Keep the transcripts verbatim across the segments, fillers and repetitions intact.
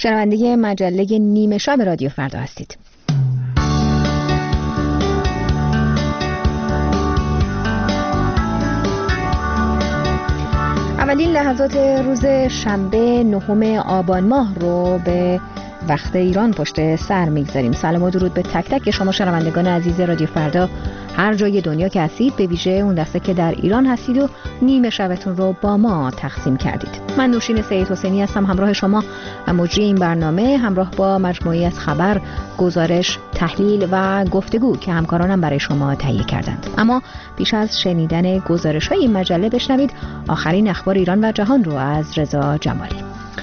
شنونده مجله نیمه شب رادیو فردا هستید. اولین لحظات روز شنبه نهم آبان ماه رو به وقت ایران پشت سر میگذاریم. سلام و درود به تک تک شما شنوندگان عزیز رادیو فردا هر جای دنیا که هستید، به ویژه اون دسته که در ایران هستید و نیمه شبتون رو با ما تقسیم کردید. من نوشین سید حسینی هستم، همراه شما و مجری این برنامه، همراه با مجموعی از خبر، گزارش، تحلیل و گفتگو که همکارانم برای شما تهیه کردند. اما پیش از شنیدن گزارش‌های این مجله بشنوید آخرین اخبار ایران و جهان رو از رضا جمالی.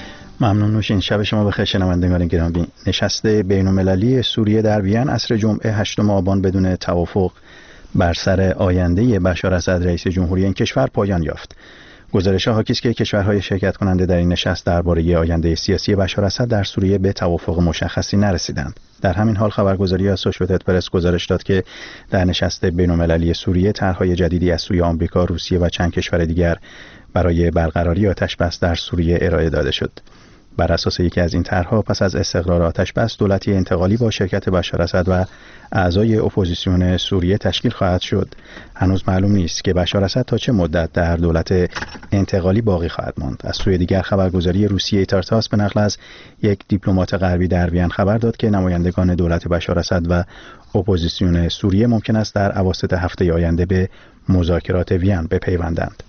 ممنون نوشین. شب شما بخیر شنوندگان گرامی. نشست بین‌المللی سوریه در وین عصر جمعه هشتم آبان بدون توافق بر سر آینده بشار اسد رئیس جمهوری این کشور پایان یافت. گزارش‌ها حاکی است که کشورهای شرکت کننده در این نشست درباره آینده سیاسی بشار اسد در سوریه به توافق مشخصی نرسیدند. در همین حال خبرگزاری آسوشییتد پرس گزارش داد که در نشست بین‌المللی سوریه طرح‌های جدیدی از سوی آمریکا، روسیه و چند کشور دیگر برای برقراری آتش‌بس در سوریه ارائه داده شد. بر اساس یکی از این طرح‌ها پس از استقرار آتش‌بس دولتی انتقالی با شرکت بشار اسد و اعضای اپوزیسیون سوریه تشکیل خواهد شد. هنوز معلوم نیست که بشار اسد تا چه مدت در دولت انتقالی باقی خواهد ماند. از سوی دیگر خبرگزاری روسیه تارتاس به نقل از یک دیپلمات غربی در وین خبر داد که نمایندگان دولت بشار اسد و اپوزیسیون سوریه ممکن است در اواسط هفته آینده به مذاکرات وین بپیوندند.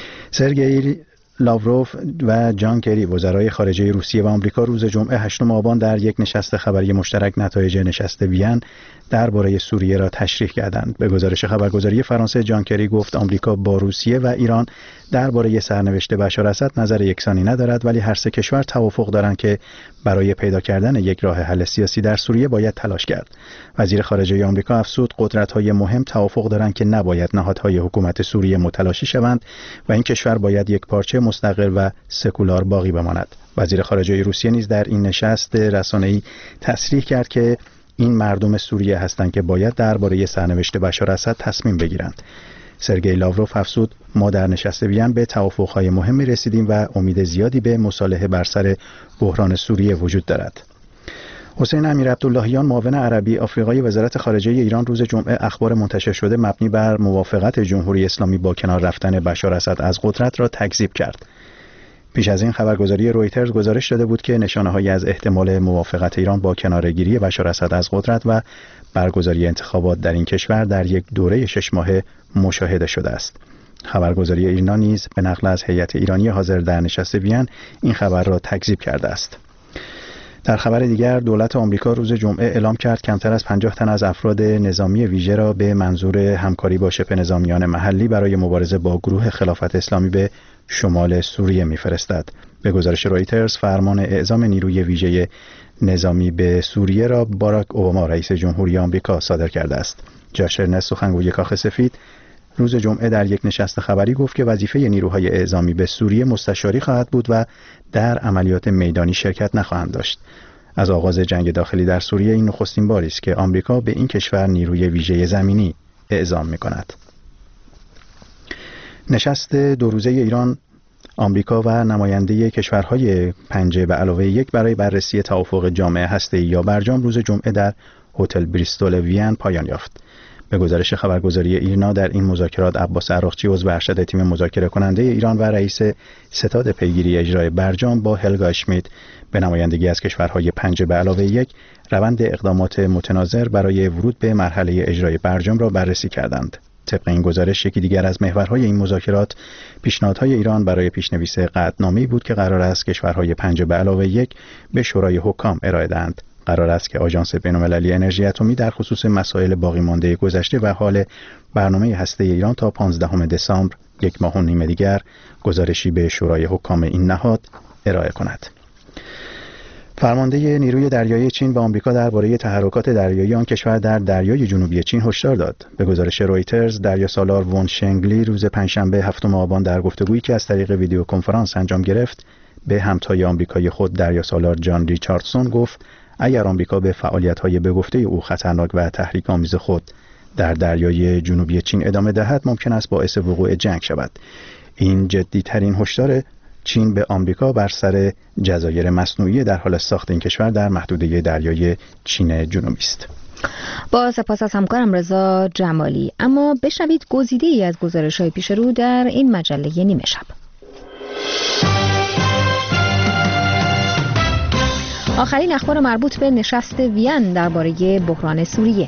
سرگئی لاوروف و جان کری وزرای خارجه روسیه و آمریکا روز جمعه هشتم آبان در یک نشست خبری مشترک نتایج نشست وین درباره سوریه را تشریح کردند. به گزارش خبرگزاری فرانسه جان کری گفت آمریکا با روسیه و ایران درباره سرنوشت بشار اسد نظر یکسانی ندارد، ولی هر سه کشور توافق دارند که برای پیدا کردن یک راه حل سیاسی در سوریه باید تلاش کرد. وزیر خارجه آمریکا افزود قدرت‌های مهم توافق دارند که نباید نهادهای حکومت سوریه متلاشی شوند و این کشور باید یک پارچه مستقل و سکولار باقی بماند. وزیر خارجه روسیه نیز در این نشست رسانه‌ای تصریح کرد که این مردم سوریه هستند که باید درباره سرنوشت بشار اسد تصمیم بگیرند. سرگئی لاوروف افزود ما در نشست وین به توافق‌های مهمی رسیدیم و امید زیادی به مصالحه بر سر بحران سوریه وجود دارد. حسین امیرعبداللهیان معاون عربی آفریقای وزارت خارجه ایران روز جمعه اخبار منتشر شده مبنی بر موافقت جمهوری اسلامی با کنار رفتن بشار اسد از قدرت را تکذیب کرد. پیش از این خبرگزاری رویترز گزارش داده بود که نشانه‌هایی از احتمال موافقت ایران با کناره‌گیری بشار اسد از قدرت و برگزاری انتخابات در این کشور در یک دوره شش ماهه مشاهده شده است. خبرگزاری ایرنا نیز به نقل از هیئت ایرانی حاضر در نشست وین این خبر را تکذیب کرده است. در خبر دیگر دولت آمریکا روز جمعه اعلام کرد کمتر از پنجاه تن از افراد نظامی ویژه را به منظور همکاری با شبه نظامیان محلی برای مبارزه با گروه خلافت اسلامی به شمال سوریه می‌فرستد. به گزارش رویترز فرمان اعزام نیروی ویژه نظامی به سوریه را باراک اوباما رئیس جمهوری آمریکا صادر کرده است. جاش ارنست سخنگوی کاخ سفید روز جمعه در یک نشست خبری گفت که وظیفه نیروهای اعزامی به سوریه مستشاری خواهد بود و در عملیات میدانی شرکت نخواهند داشت. از آغاز جنگ داخلی در سوریه این نخستین باری است که آمریکا به این کشور نیروی ویژه زمینی اعزام می‌کند. نشست دو روزه ایران، آمریکا و نماینده کشورهای پنجه به علاوه یک برای بررسی توافق جامع هسته‌ای یا برجام روز جمعه در هتل بریستول وین پایان یافت. به گزارش خبرگزاری ایرنا در این مذاکرات عباس عراقچی عضو ارشد تیم مذاکره کننده ایران و رئیس ستاد پیگیری اجرای برجام با هلگا اشمیت به نمایندگی از کشورهای پنجه به علاوه یک روند اقدامات متناظر برای ورود به مرحله اجرای برجام را بررسی کردند. طبق این گزارش یکی دیگر از محورهای این مذاکرات پیشنهادهای ایران برای پیشنویس قطعنامه‌ای بود که قرار است کشورهای پنجه به علاوه یک به شورای حکام ارائه دهند. قرار است که آژانس بین‌المللی انرژی اتمی در خصوص مسائل باقی مانده گذشته و حال برنامه هسته ایران تا پانزدهم دسامبر، یک ماه و نیم دیگر، گزارشی به شورای حکام این نهاد ارائه کند. فرمانده نیروی دریایی چین به آمریکا درباره تحرکات دریایی آن کشور در دریای جنوبی چین هشدار داد. به گزارش رویترز دریاسالار وون شنگلی روز پنجشنبه هفتم آبان در گفتگویی که از طریق ویدیو کنفرانس انجام گرفت به همتای آمریکایی خود دریاسالار جان ریچاردسون گفت اگر آمریکا به فعالیت‌های به گفته او خطرناک و تحریک‌آمیز خود در دریای جنوبی چین ادامه دهد ممکن است باعث وقوع جنگ شود. این جدی‌ترین هشدار چین به آمریکا بر سر جزایر مصنوعی در حال ساخت این کشور در محدوده دریای چین جنوبی است. با سپاس از همکارم رضا جمالی. اما بشنوید گزیده‌ای از گزارش‌های پیش رو در این مجله نیمه شب. آخرین اخبار مربوط به نشست وین درباره بحران سوریه.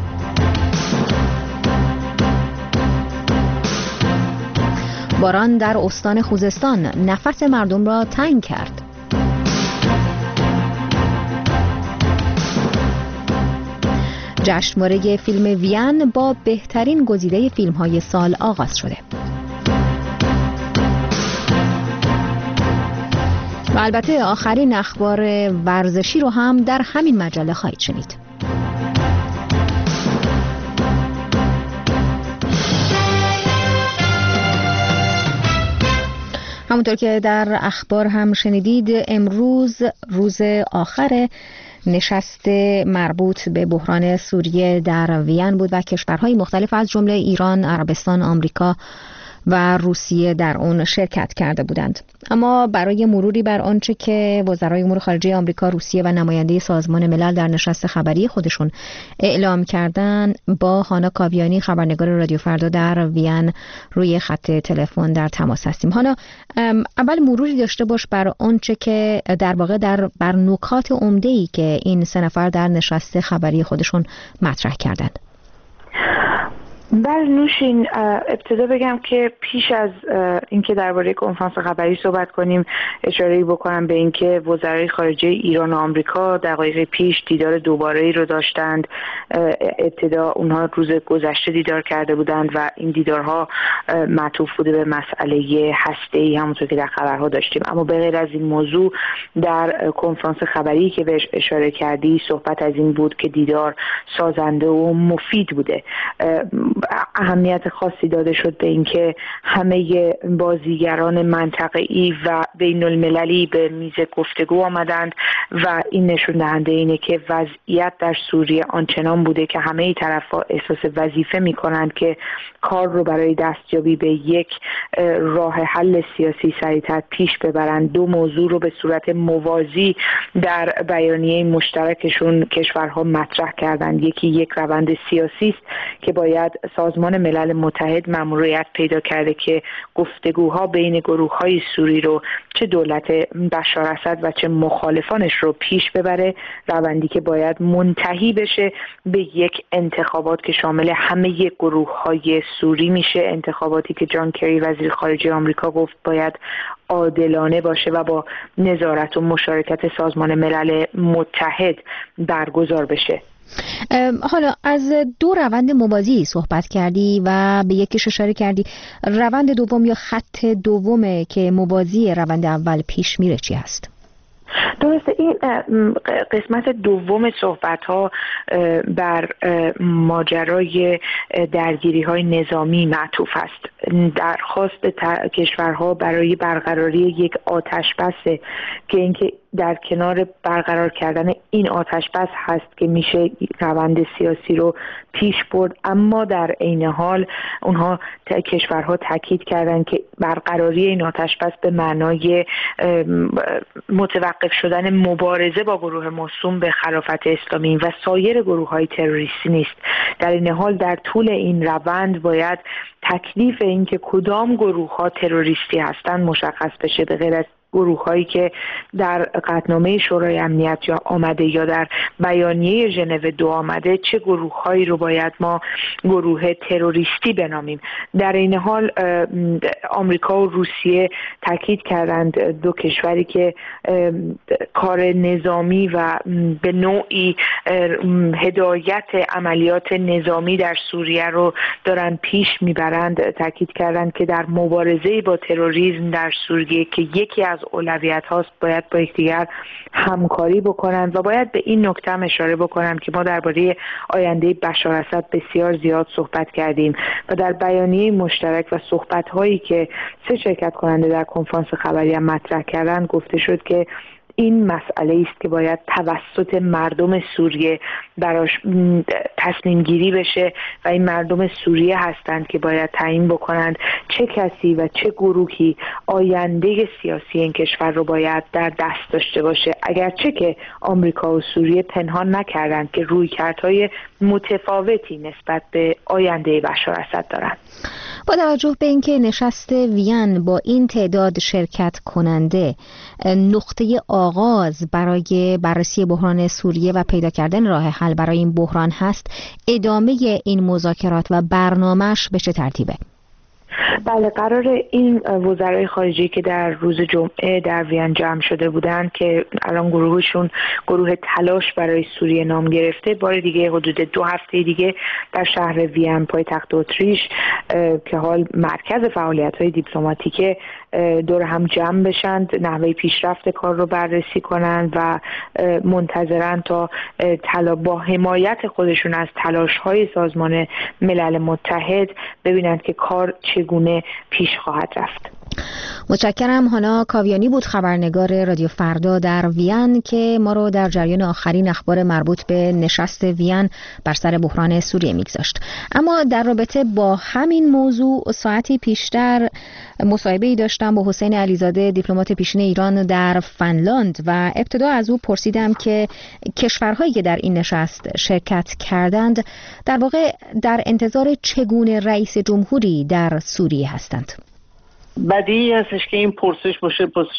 باران در استان خوزستان نفس مردم را تنگ کرد. جشنواره فیلم وین با بهترین گزیده فیلم‌های سال آغاز شده. و البته آخرین اخبار ورزشی رو هم در همین مجله خواهید شنید. همونطور که در اخبار هم شنیدید، امروز روز آخر نشست مربوط به بحران سوریه در وین بود و کشورهای مختلف از جمله ایران، عربستان، آمریکا و روسیه در اون شرکت کرده بودند. اما برای مروری بر آنچه که وزرای امور خارجه آمریکا، روسیه و نماینده سازمان ملل در نشست خبری خودشون اعلام کردن، با هانا کاویانی خبرنگار رادیو فردا در وین روی خط تلفن در تماس هستیم. هانا، اول مروری داشته باش بر آنچه که در واقع در بر نکات عمده‌ای که این سه نفر در نشست خبری خودشون مطرح کردند. بر نوشین، ابتدا بگم که پیش از اینکه درباره کنفرانس خبری صحبت کنیم، اشاره‌ای بکنم به اینکه وزرای خارجه ایران و آمریکا دقایق پیش دیدار دوباره‌ای رو داشتند. ابتدا اونها روز گذشته دیدار کرده بودند و این دیدارها معطوف بوده به مسئله هسته‌ای، همونطور که در خبرها داشتیم. اما به غیر از این موضوع، در کنفرانس خبری که بهش اشاره کردی صحبت از این بود که دیدار سازنده و مفید بوده. اهمیت خاصی داده شد به اینکه همه بازیگران منطقه‌ای و بین المللی به میز گفتگو آمدند و این نشون دهنده اینه که وضعیت در سوریه آنچنان بوده که همه طرف‌ها احساس وظیفه می‌کنند که کار رو برای دستیابی به یک راه حل سیاسی سریعتر پیش ببرند. دو موضوع رو به صورت موازی در بیانیه مشترکشون کشورها مطرح کردند. یکی یک روند سیاسی است که باید سازمان ملل متحد مأموریت پیدا کرده که گفتگوها بین گروه‌های سوری رو، چه دولت بشار اسد و چه مخالفانش رو پیش ببره، روندی که باید منتهی بشه به یک انتخابات که شامل همه گروه‌های سوری میشه، انتخاباتی که جان کری وزیر خارجه آمریکا گفت باید عادلانه باشه و با نظارت و مشارکت سازمان ملل متحد برگزار بشه. حالا از دو روند موازی صحبت کردی و به یکیش اشاره کردی. روند دوم یا خط دومه که موازی روند اول پیش میره چی هست؟ درسته، این قسمت دوم صحبت ها بر ماجرای درگیری های نظامی معطوف است. درخواست کشورها برای برقراری یک آتش بسه که اینکه در کنار برقرار کردن این آتش بس هست که میشه روند سیاسی رو پیش برد. اما در عین حال اونها کشورها تاکید کردن که برقراری این آتش بس به معنای متوقف شدن مبارزه با گروه موسوم به خلافت اسلامی و سایر گروه‌های تروریستی نیست. در این حال در طول این روند باید تکلیف این که کدام گروه‌ها تروریستی هستند مشخص بشه، به غیر از گروه هایی که در قطعنامه شورای امنیت یا آمده یا در بیانیه ژنو دو آمده، چه گروه هایی رو باید ما گروه تروریستی بنامیم. در این حال آمریکا و روسیه تاکید کردند، دو کشوری که کار نظامی و به نوعی هدایت عملیات نظامی در سوریه رو دارن پیش میبرند، تاکید کردند که در مبارزه با تروریسم در سوریه که یکی از اولویت هاست باید با یکدیگر همکاری بکنند و باید به این نکته هم اشاره بکنم که ما درباره آینده بشار اسد بسیار زیاد صحبت کردیم و در بیانیه مشترک و صحبت هایی که سه شرکت کننده در کنفرانس خبری هم مطرح کردن گفته شد که این مسئله است که باید توسط مردم سوریه براش تصمیم گیری بشه و این مردم سوریه هستند که باید تعیین بکنند چه کسی و چه گروهی آینده سیاسی این کشور رو باید در دست داشته باشه، اگرچه که آمریکا و سوریه پنهان نکردند که رویکردهای متفاوتی نسبت به آینده بشار اسد دارند. با توجه به اینکه نشست وین با این تعداد شرکت کننده نقطه آغاز برای بررسی بحران سوریه و پیدا کردن راه حل برای این بحران هست، ادامه این مذاکرات و برنامه‌اش به چه ترتیبه؟ بله، قرار این وزرای خارجه که در روز جمعه در وین جمع شده بودند که الان گروهشون گروه تلاش برای سوریه نام گرفته، بار دیگه حدود دو هفته دیگه در شهر وین پایتخت اتریش که حال مرکز فعالیت‌های دیپلماتیک دور هم جمع بشند، نحوه پیشرفت کار رو بررسی کنند و منتظرن تا طلا با حمایت خودشون از تلاش‌های سازمان ملل متحد ببینند که کار چگونه پیش خواهد رفت. متشکرم. هانا کاویانی بود، خبرنگار رادیو فردا در وین، که ما رو در جریان آخرین اخبار مربوط به نشست وین بر سر بحران سوریه میگذاشت. اما در رابطه با همین موضوع ساعتی پیشتر مصاحبه‌ای داشتم با حسین علیزاده، دیپلمات پیشین ایران در فنلاند، و ابتدا از او پرسیدم که کشورهایی که در این نشست شرکت کردند در واقع در انتظار چگونه رئیس جمهوری در سوریه هستند. بدیهی هستش که این پرسش باشه پرسش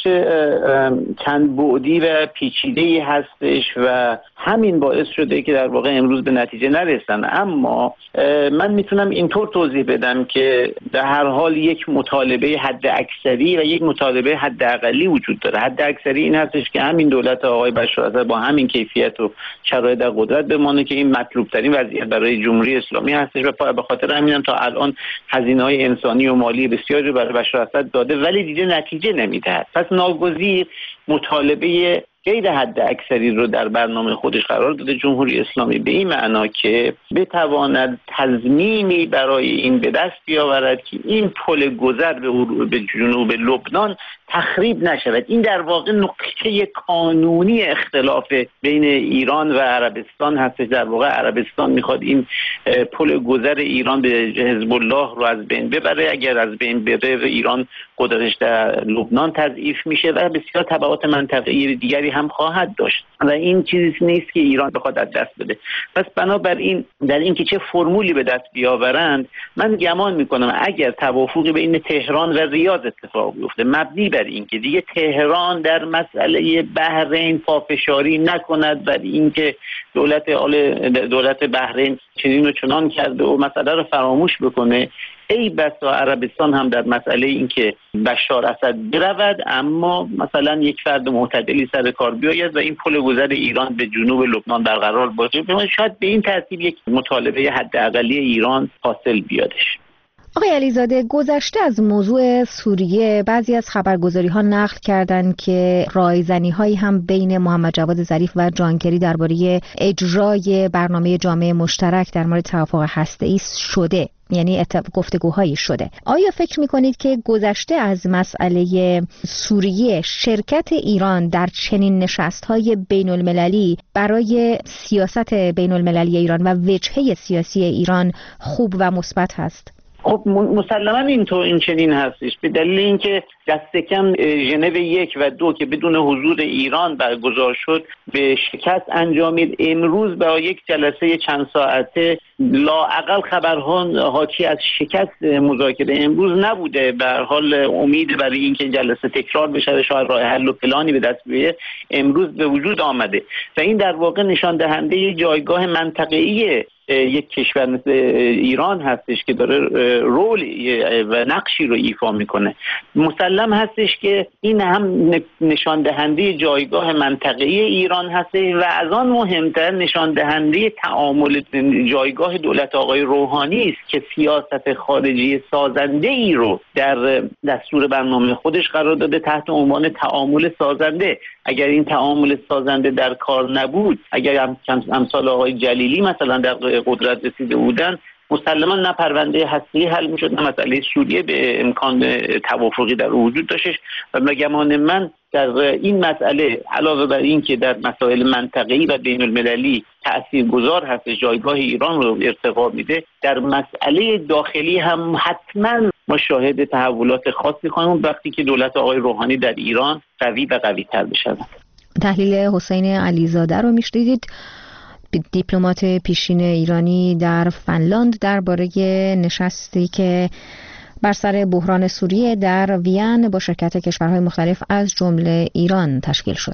چند بعدی و پیچیده‌ای هستش و همین باعث شده که در واقع امروز به نتیجه نرسن. اما من میتونم اینطور توضیح بدم که در هر حال یک مطالبه حد اکثری و یک مطالبه حد اقلی وجود داره. حد اکثری این هستش که همین دولت آقای بشار اسد با همین کیفیت و شرایط در قدرت بمانه که این مطلوب ترین وضعیت برای جمهوری اسلامی هستش و به خاطر همینم تا الان هزینه‌های انسانی و مالی بسیاری برای بشار اسد داده ولی دیده نتیجه نمیدهد. پس ناگزیر مطالبه غیر حد اکثری رو در برنامه خودش قرار داده جمهوری اسلامی، به این معنا که بتواند تضمینی برای این به دست بیاورد که این پل گذر به, به جنوب لبنان تخریب نشود. این در واقع نقطه قانونی اختلاف بین ایران و عربستان هست. در واقع عربستان میخواد این پل گذر ایران به حزب الله رو از بین ببره. اگر از بین بره ایران قدرتش در لبنان تضعیف میشه و بسیار تبعات منطقه‌ای دیگری هم خواهد داشت و این چیزی نیست که ایران بخواد از دست بده. پس بنابراین در این که چه فرمولی به دست بیاورند، من گمان میکنم اگر توافقی بین تهران و ریاض اتفاق بیفته مبنی بر اینکه دیگه تهران در مسئله بحرین پافشاری نکند، بر اینکه دولت آل دولت بحرین چنین و چنان کرده و مسئله رو فراموش بکنه، ای بسا عربستان هم در مسئله اینکه بشار اسد برود اما مثلا یک فرد معتدلی سر کار بیاید و این پل گذر ایران به جنوب لبنان برقرار باشه، شاید به این ترتیب یک مطالبه حداقلی ایران حاصل بیادش. آقای علیزاده، گذشته از موضوع سوریه بعضی از خبرگزاری ها نقل کردند که رایزنی هایی هم بین محمد جواد ظریف و جان کری درباره اجرای برنامه جامعه مشترک در مورد توافق هسته‌ای شده، یعنی گفتگوهایی شده. آیا فکر میکنید که گذشته از مسئله سوریه شرکت ایران در چنین نشست‌های بین المللی برای سیاست بین المللی ایران و وجهه سیاسی ایران خوب و مثبت هست؟ خب مسلما اینطور این چنین هستش، به دلیل اینکه دست کم ژنو یک و دو که بدون حضور ایران برگزار شد به شکست انجامید. امروز با یک جلسه چند ساعته لااقل خبرها حاکی از شکست مذاکره امروز نبوده. به هر حال امید برای اینکه جلسه تکرار بشه شاید راه حل و پلانی به دست بیاره امروز به وجود آمده و این در واقع نشان دهنده جایگاه منطقه‌ای یک کشور مثل ایران هستش که داره رول و نقشی رو ایفا میکنه. مسلم هستش که این هم نشان دهنده جایگاه منطقه‌ای ایران هستش و از آن مهمتر نشان دهنده تعامل جایگاه دولت آقای روحانی است که سیاست خارجی سازنده ای رو در دستور برنامه خودش قرار داده تحت عنوان تعامل سازنده. اگر این تعامل سازنده در کار نبود، اگر امثال آقای جلیلی مثلا در قدرت رسیده بودن، مسلما نه پرونده هسته‌ای حل میشد، نه مسئله سوریه به امکان توافقی در وجود داشتش و به گمان من در این مسئله علاوه بر این که در مسائل منطقه‌ای و بین المللی تاثیرگذار هست، جایگاه ایران رو ارتقا میده، در مسئله داخلی هم حتما ما شاهد تحولات خاصی خواهیم وقتی که دولت آقای روحانی در ایران قوی و قوی تر بشه. تحلیل حسین علیزاده رو میشنیدید، دیپلمات پیشین ایرانی در فنلاند درباره نشستی که بر سر بحران سوریه در وین با شرکت کشورهای مختلف از جمله ایران تشکیل شد.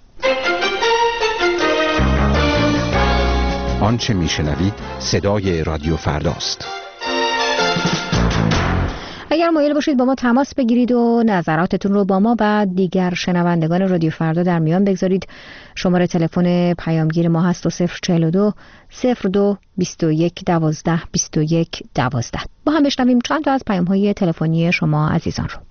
آنچه میشنوید صدای رادیو فرداست. اگر مایل باشید با ما تماس بگیرید و نظراتتون رو با ما و دیگر شنوندگان رادیو فردا در میان بگذارید، شماره تلفن پیامگیر ما هست و صفر چهل و دو صفر دو بیست و یک دوازده بیست و یک دوازده. با هم بشنویم چند تا از پیام‌های تلفنی شما عزیزان رو.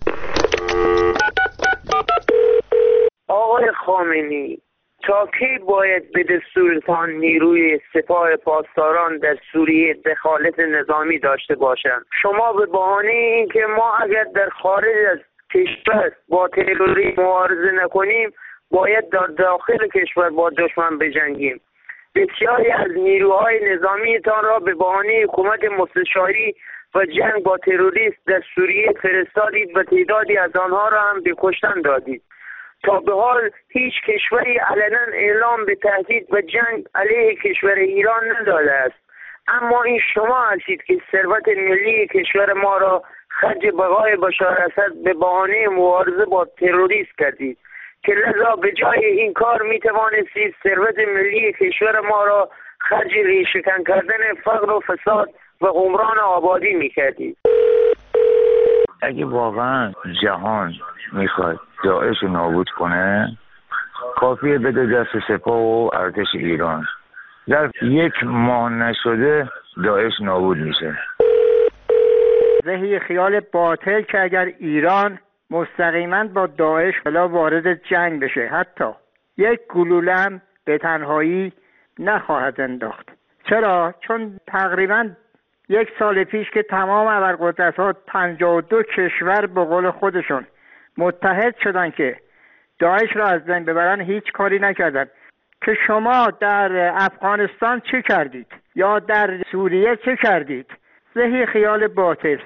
آقای خامنه‌ای، تا کی باید به دستورتان نیروی سپاه پاسداران در سوریه دخالت نظامی داشته باشند؟ شما به بهانه این که ما اگر در خارج از کشور با تروریسم مبارزه نکنیم باید در داخل کشور با دشمن بجنگیم. بسیاری از نیروهای نظامیتان را به بهانه حکومت مستشاری و جنگ با تروریست در سوریه فرستادید و تعدادی از آنها را هم به کشتن دادید. تا به حال هیچ کشوری علنا اعلام به تهدید و جنگ علیه کشور ایران نداده است، اما این شما هستید که ثروت ملی کشور ما را خرج بقای بشار اسد به بهانه مبارزه با تروریسم کردید که لذا به جای این کار می توانستید ثروت ملی کشور ما را خرج ریشه‌کن کردن فقر و فساد و عمران آبادی می کردید. اگه واقعا جهان میخواد داعش نابود کنه کافیه بده دست سپاه و ارتش ایران. در یک ماه نشده داعش نابود میشه. ذهی خیال باطل که اگر ایران مستقیما با داعش بلا وارد جنگ بشه حتی یک گلوله هم به تنهایی نخواهد انداخت. چرا؟ چون تقریبا یک سال پیش که تمام ابرقدرت‌ها پنجاه و دو کشور به قول خودشون متحد شدن که داعش را از بین ببرن هیچ کاری نکردن. که شما در افغانستان چه کردید یا در سوریه چه کردید؟ ذهی خیال باطل.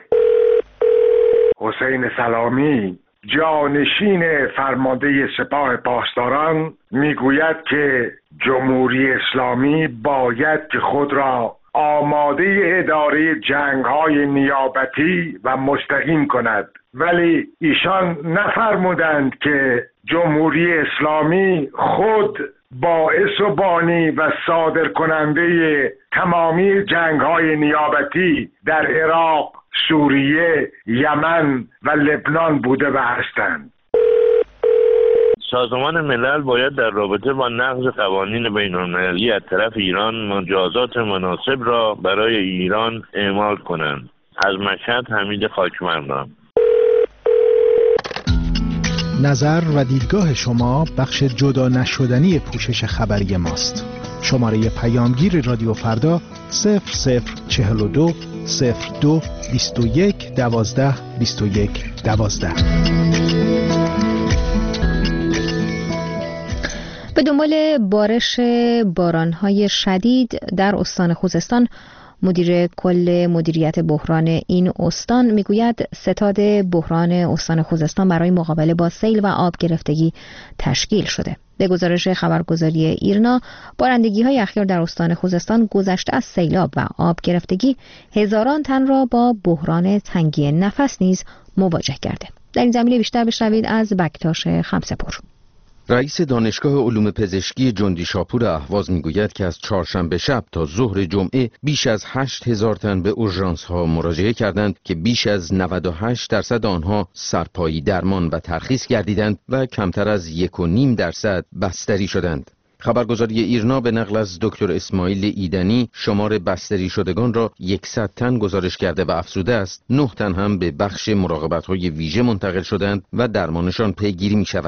حسین سلامی جانشین فرمانده سپاه پاسداران میگوید که جمهوری اسلامی باید که خود را آماده اداره جنگ‌های نیابتی و مستقیم کند، ولی ایشان نفرمودند که جمهوری اسلامی خود باعث و بانی و صادر کننده تمامی جنگ‌های نیابتی در عراق، سوریه، یمن و لبنان بوده و هستند. سازمان ملل باید در رابطه با نقض قوانین بین‌المللی از طرف ایران مجازات مناسب را برای ایران اعمال کنند. از مشهد حمید خاکمردان. نظر و دیدگاه شما بخش جدا نشدنی پوشش خبری ماست. شماره پیامگیر رادیو فردا صفر صفر چهل و دو صفر دو بیست و یک دوازده بیست و یک دوازده. به دنبال بارش باران‌های شدید در استان خوزستان، مدیر کل مدیریت بحران این استان میگوید ستاد بحران استان خوزستان برای مقابله با سیل و آب گرفتگی تشکیل شده. به گزارش خبرگزاری ایرنا، بارندگی‌های اخیر در استان خوزستان گذشته از سیلاب و آب گرفتگی هزاران تن را با بحران تنگی نفس نیز مواجه کرده. در این زمینه بیشتر بشنوید از بکتاش خمسه‌پور. رئیس دانشگاه علوم پزشکی جندی شاپور اهواز میگوید که از چهارشنبه شب تا ظهر جمعه بیش از هشت هزار تن به اورژانس ها مراجعه کردند که بیش از نود و هشت درصد آنها سرپایی درمان و ترخیص گردیدند و کمتر از یک و نیم درصد بستری شدند. خبرگزاری ایرنا به نقل از دکتر اسماعیل ایدنی شمار بستری شدگان را صد تن گزارش کرده و افزوده است نه تن هم به بخش مراقبت‌های ویژه منتقل شدند و درمانشان پیگیری می‌شود.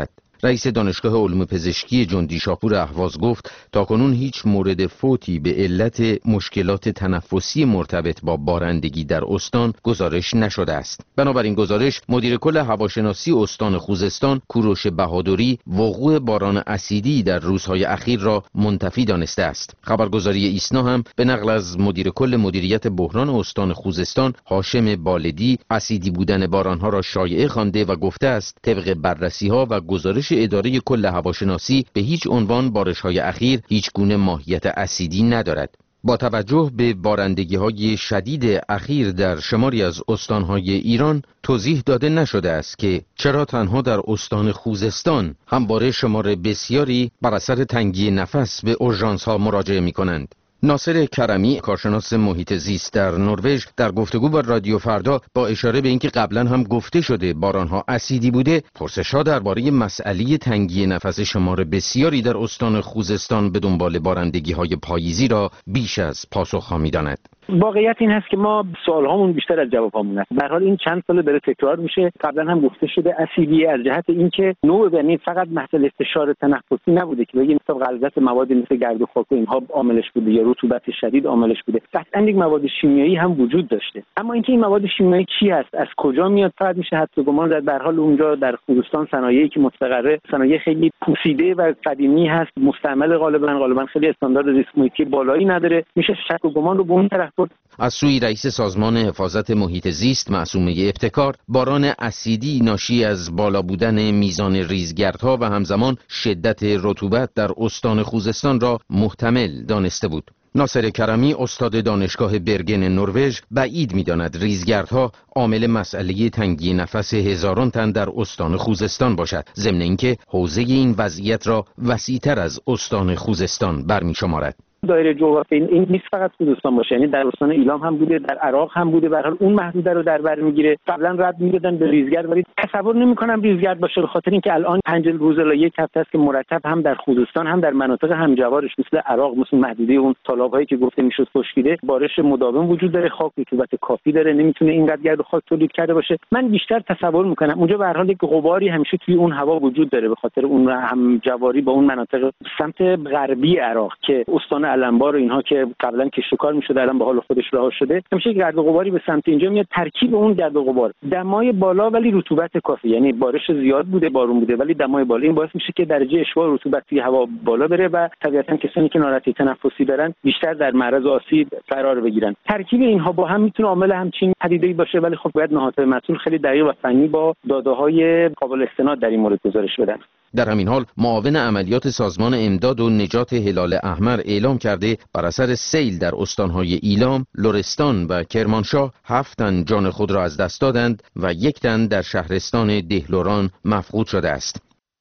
رئیس دانشگاه علوم پزشکی جندی شاپور اهواز گفت تاکنون هیچ مورد فوتی به علت مشکلات تنفسی مرتبط با بارندگی در استان گزارش نشده است. بنابراین گزارش مدیر کل هواشناسی استان خوزستان کوروش بهادری وقوع باران اسیدی در روزهای اخیر را منتفی دانسته است. خبرگزاری ایسنا هم به نقل از مدیر کل مدیریت بحران استان خوزستان هاشم بالدی اسیدی بودن بارانها را شایعه خوانده و گفته است طبق بررسی‌ها و گزارش اداره کل هواشناسی به هیچ عنوان بارش‌های اخیر هیچ گونه ماهیت اسیدی ندارد. با توجه به بارندگی‌های شدید اخیر در شماری از استان‌های ایران توضیح داده نشده است که چرا تنها در استان خوزستان همواره شمار بسیاری بر اثر تنگی نفس به اورژانس‌ها مراجعه می‌کنند. ناصر کرمی کارشناس محیط زیست در نروژ در گفتگو با رادیو فردا با اشاره به اینکه قبلا هم گفته شده بارانها اسیدی بوده پرسش‌ها درباره مسئله تنگی نفس شمار بسیاری در استان خوزستان به دنبال بارندگی‌های پاییزی را بیش از پاسخ‌ها می‌داند. واقعیت این هست که ما سوالهامون بیشتر از جوابهامون است. به هر حال این چند سال داره تکرار میشه. قبلا هم گفته شده اسیدی از جهت اینکه نوع یعنی فقط مسئله فشار تنفسی نبوده که بگیم مثلا غلظت مواد مثل گرد و خاک و اینها عاملش بوده یا رطوبت شدید عاملش بوده. قطعاً یک مواد شیمیایی هم وجود داشته. اما اینکه این مواد شیمیایی چی هست، از کجا میاد، فقط میشه حدس و گمان زد. به هر حال اونجا در خوزستان صنایعی که مستقره، صنایع خیلی پوسیده و قدیمی هست، مستعمل غالبا غالبا خیلی استاندارد ریسک محیطی بالایی نداره. میشه شک و گمان رو به اون طرف برد. از سوی رئیس سازمان حفاظت محیط زیست معصومه ابتکار باران اسیدی ناشی از بالا بودن میزان ریزگردها و همزمان شدت رطوبت در استان خوزستان را محتمل دانسته بود. ناصر کرمی استاد دانشگاه برگن نروژ بعید می‌داند ریزگردها عامل مسئله تنگی نفس هزاران تن در استان خوزستان باشد، ضمن اینکه حوزه این وضعیت را وسیع‌تر از استان خوزستان برمی‌شمارد. دایره جغرافی این نیست فقط خوزستان باشه، یعنی در استان ایلام هم بوده، در عراق هم بوده. به هر حال اون محدوده رو در بر میگیره. قبلا رد میدادن به ریزگرد، ولی تصور نمی‌کنم ریزگرد باشه، به خاطر اینکه الان پنج روز الا یک هفته است که مرتب هم در خوزستان هم در مناطق همجوارش مثل عراق، مثل محدوده اون تالاب‌هایی که گفته میشد خشکیده، بارش مداوم وجود داره، خاک رطوبت کافی داره، نمیتونه اینقدر گرد و خاک تولید کرده باشه. من بیشتر تصور می‌کنم اونجا به هر حال یک غباری همیشه توی اون هوا وجود داره، به خاطر اون همجواری با اون مناطق سمت غربی عراق که استان علمبار و اینها که قبلا کشت و کار میشد الان به حال خودش رها شده. همیشه گرد و غباری به سمت اینجا میاد. ترکیب اون گرد و غبار، دمای بالا ولی رطوبت کافی، یعنی بارش زیاد بوده، بارون بوده ولی دمای بالا، این باعث میشه که درجه اشباع رطوبت توی هوا بالا بره و طبیعتا کسانی که ناراحتی تنفسی دارن بیشتر در معرض آسیب قرار بگیرن. ترکیب اینها با هم میتونه عامل همچین پدیده‌ای باشه، ولی خب باید نهادهای مسئول خیلی دقیق و فنی با داده‌های قابل استناد در این مورد گزارش بدن. در همین حال معاون عملیات سازمان امداد و نجات هلال احمر اعلام کرده بر اثر سیل در استانهای ایلام، لرستان و کرمانشاه هفت تن جان خود را از دست دادند و یک تن در شهرستان دهلوران مفقود شده است.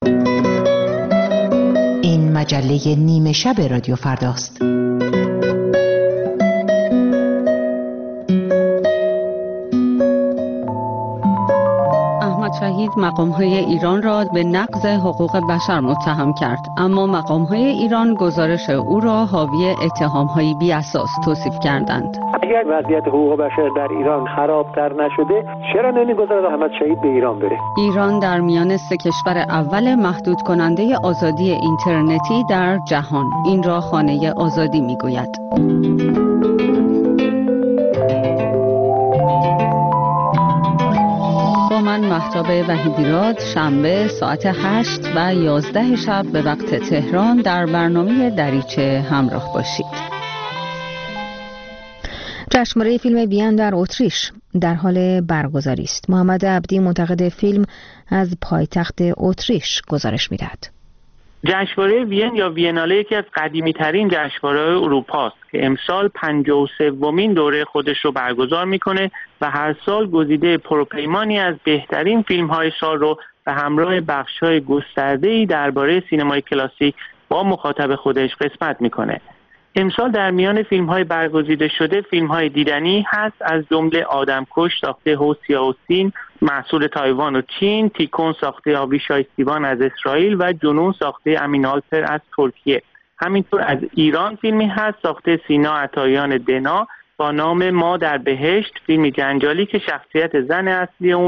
این مجله نیمه شب رادیو فرداست. شهید مقام‌های ایران را به نقض حقوق بشر متهم کرد، اما مقام‌های ایران گزارش او را حاوی اتهام‌های بی‌اساس توصیف کردند. اگر وضعیت حقوق بشر در ایران خرابتر نشده، چرا نمی‌گذارد احمد شهید به ایران بره؟ ایران در میان سه کشور اول محدود کننده آزادی اینترنتی در جهان این را خانه آزادی می‌گوید. من مهتاب وحیدیراد شنبه ساعت هشت و یازده شب به وقت تهران در برنامه دریچه همراه باشید. جشنواره فیلم وین در اتریش در حال برگزاری است. محمد عبدی منتقد فیلم از پایتخت اتریش گزارش می‌دهد. جشنواره وین یا ویناله یکی از قدیمی‌ترین جشنواره‌های اروپا است که امسال پنجاه و سومین دوره خودش رو برگزار می‌کنه و هر سال گزیده پروپیمانی از بهترین فیلم‌های سال رو به همراه بخش‌های گسترده‌ای درباره سینمای کلاسیک با مخاطب خودش قسمت می‌کنه. امسال در میان فیلم‌های برگزیده شده فیلم‌های دیدنی هست، از جمله آدمکش ساخته هو سیاوسین محصول تایوان و چین، تیکون ساخته آویشای سیوان از اسرائیل و جنون ساخته امین آلپر از ترکیه. همینطور از ایران فیلمی هست ساخته سینا عطایان دنا با نام ما در بهشت، فیلمی جنجالی که شخصیت زن اصلی اون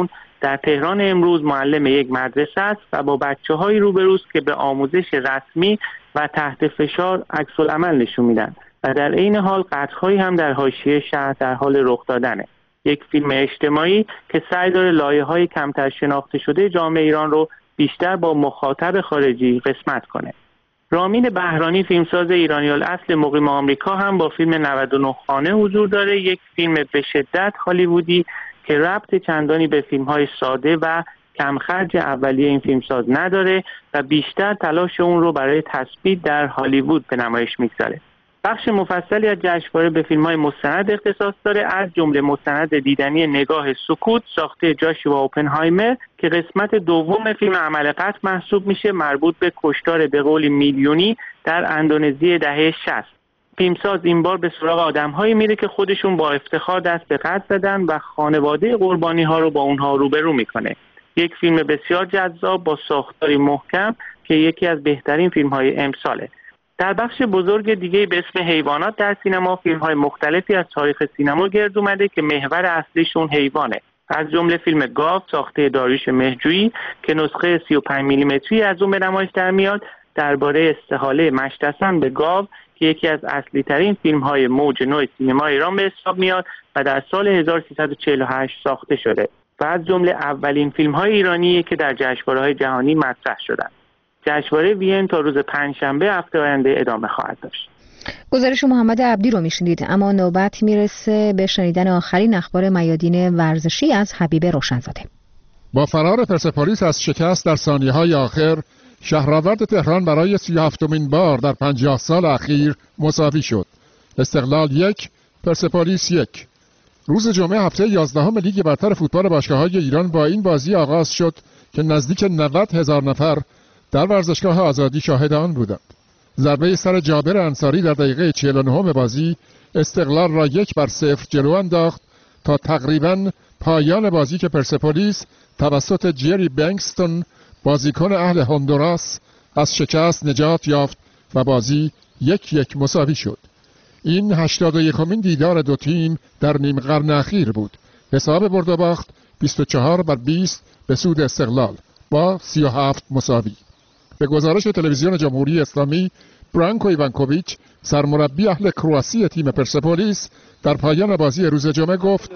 در تهران امروز معلم یک مدرسه است و با بچه‌هایی روبروست که به آموزش رسمی و تحت فشار عکس‌العمل نشون میدن و در عین حال قطع‌هایی هم در حاشیه شهر در حال رخ دادنه. یک فیلم اجتماعی که سعی داره لایه‌های کمتر شناخته شده جامعه ایران رو بیشتر با مخاطب خارجی قسمت کنه. رامین بهرانی فیلمساز ایرانی الاصل مقیم آمریکا هم با فیلم نود و نه خانه حضور داره، یک فیلم به شدت هالیوودی که ربط چندانی به فیلم‌های ساده و کمخرج اولیه این فیلمساز نداره و بیشتر تلاش اون رو برای تثبیت در هالیوود به نمایش میگذاره. بخش مفصلی از جشنواره به فیلم‌های مستند اختصاص داره، از جمله مستند دیدنی نگاه سکوت ساخته جاشوا اوپنهایمر که قسمت دوم فیلم عمل قتل محسوب میشه، مربوط به کشتار به قول میلیونی در اندونزی دهه شصت. فیلمساز این بار به سراغ آدم‌هایی میره که خودشون با افتخار دست به قتل زدن و خانواده قربانی‌ها رو با اونها روبرو میکنه. یک فیلم بسیار جذاب با ساختاری محکم که یکی از بهترین فیلم‌های امساله. در بخش بزرگ دیگه به اسم حیوانات در سینما فیلم‌های مختلفی از تاریخ سینما گرد اومده که محور اصلیشون حیوانه. از جمله فیلم گاو ساخته داریوش مهرجویی که نسخه سی و پنج میلیمتری از اون به نمایش در میاد، درباره استحاله مشتسن به گاو که یکی از اصلی ترین فیلم‌های موج نو سینما ایران به حساب میاد و در سال هزار و سیصد و چهل و هشت ساخته شده و از جمله اولین فیلم‌های ایرانیه که در جشنواره‌های جهانی مطرح شدند. جشنواره وین تا روز پنجشنبه هفته آینده ادامه خواهد داشت. گزارش محمد عبدی رو میشنید، اما نوبت میرسه به شنیدن آخرین اخبار میادین ورزشی از حبیب روشنزاده. با فرار پرسپولیس از شکست در ثانیه‌های آخر، شهرآورد تهران برای سی و هفتمین بار در پنجاه سال اخیر مساوی شد. استقلال یک، پرسپولیس یک. روز جمعه هفته یازدهم لیگ برتر فوتبال باشگاه‌های ایران با این بازی آغاز شد که نزدیک نود هزار نفر در ورزشگاه آزادی شاهد آن بودند. ضربه سر جابر انصاری در دقیقه چهل و نه بازی استقلال را یک بر صفر جلو انداخت تا تقریباً پایان بازی که پرسپولیس توسط جری بنکستون بازیکن اهل هندوراس از شکست نجات یافت و بازی یک یک مساوی شد. این هشتاد و یکمین دیدار دو تیم در نیم قرن اخیر بود. حساب برد و باخت بیست و چهار بر بیست به سود استقلال با سی و هفت مساوی. به گزارش تلویزیون جمهوری اسلامی، برانکو ایوانکوویچ سرمربی اهل کرواسی تیم پرسپولیس در پایان بازی روز جمعه گفت: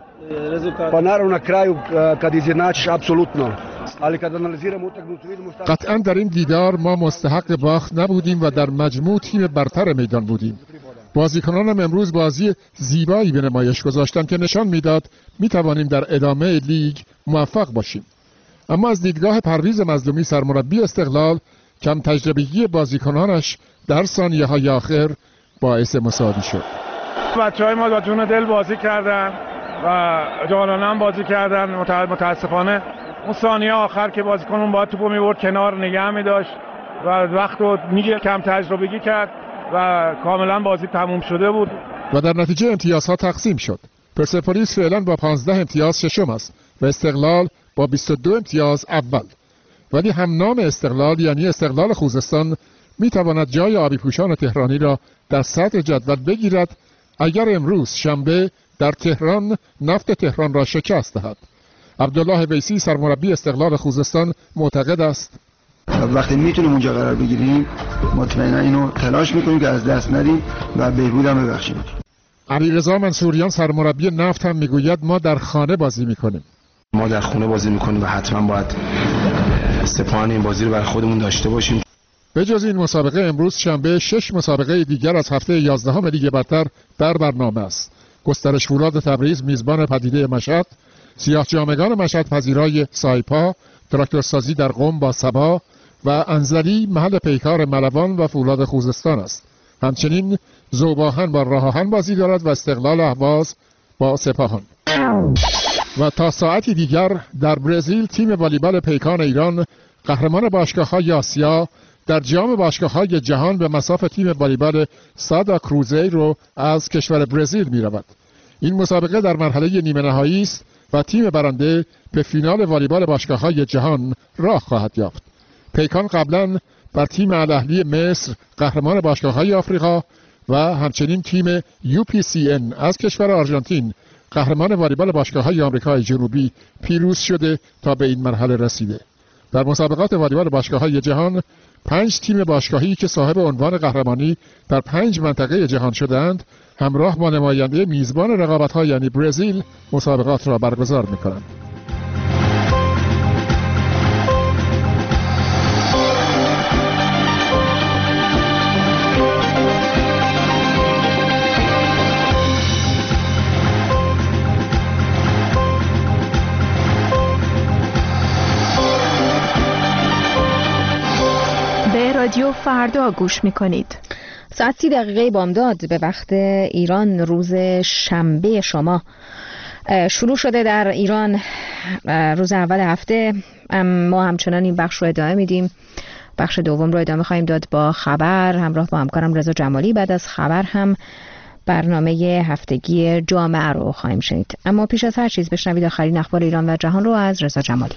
قطعا در این دیدار ما مستحق باخت نبودیم و در مجموع تیم برتر میدان بودیم. بازیکنانم امروز بازی زیبایی به نمایش گذاشتند که نشان میداد میتوانیم در ادامه لیگ موفق باشیم. اما از دیدگاه پرویز مظلومی سرمربی استقلال، کم تجربگی بازیکنانش در ثانیه‌های آخر باعث مساوی شد. بچه‌های ما با جون دل بازی کردن و جانانه هم بازی کردن. متاسفانه اون ثانیه آخر که بازیکنون باید توپو می‌برد کنار نگه می‌داشت و وقت رو میگه کم تجربگی کرد و کاملا بازی تموم شده بود و در نتیجه امتیازها تقسیم شد. پرسپولیس فعلا با پانزده امتیاز ششم است و استقلال با بیست و دو امتیاز اول. ولی هم نام استقلال یعنی استقلال خوزستان میتواند جای آبی پوشان تهرانی را در سطح جدول بگیرد اگر امروز شنبه در تهران نفت تهران را شکست دهد. عبدالله ویسی سرمربی استقلال خوزستان معتقد است: وقتی میتونیم اونجا قرار بگیریم مطمئنا اینو تلاش میکنیم که از دست ندیم و بهبود هم ببخشیم. علیرضا منصوریان سرمربی نفت هم میگوید ما در خانه بازی میکنیم. ما در خونه بازی میکنیم و حتما باید سپاهان این بازی رو برای خودمون داشته باشیم. به جز این مسابقه امروز شنبه شش مسابقه دیگر از هفته یازدهم لیگ برتر در برنامه است. گسترش فولاد تبریز میزبان پدیده مشهد، سیاه جامگان مشهد پذیرای سایپا، تراکتورسازی در قم با سبا و انزلی محل پیکار ملوان و فولاد خوزستان است. همچنین ذوب‌آهن با راه آهن بازی دارد و استقلال اهواز با سپاهان. و تا ساعتی دیگر در برزیل تیم والیبال پیکان ایران قهرمان باشگاه‌های آسیا در جام باشگاه‌های جهان به مصاف تیم والیبال سادا کروزیرو از کشور برزیل می‌رود. این مسابقه در مرحله نیمه نهایی است و تیم برنده به فینال والیبال باشگاه‌های جهان راه خواهد یافت. پیکان قبلا بر تیم الاهلی مصر قهرمان باشگاه‌های آفریقا و همچنین تیم یو پی سی ان از کشور آرژانتین قهرمان والیبال باشگاه‌های آمریکای جنوبی پیروز شده تا به این مرحله رسیده. در مسابقات والیبال باشگاه‌های جهان پنج تیم باشگاهی که صاحب عنوان قهرمانی در پنج منطقه جهان شدند همراه با نماینده میزبان رقابت‌ها یعنی برزیل مسابقات را برگزار می‌کنند. رادیو فردا گوش میکنید. ساعت سی دقیقه بامداد به وقت ایران روز شنبه شما شروع شده در ایران. روز اول هفته ما همچنان این بخش رو ادامه میدیم. بخش دوم رو ادامه خواهیم داد با خبر همراه با همکارم رضا جمالی. بعد از خبر هم برنامه هفتگی جامعه رو خواهیم شنید. اما پیش از هر چیز بشنوید آخرین اخبار ایران و جهان رو از رضا جمالی.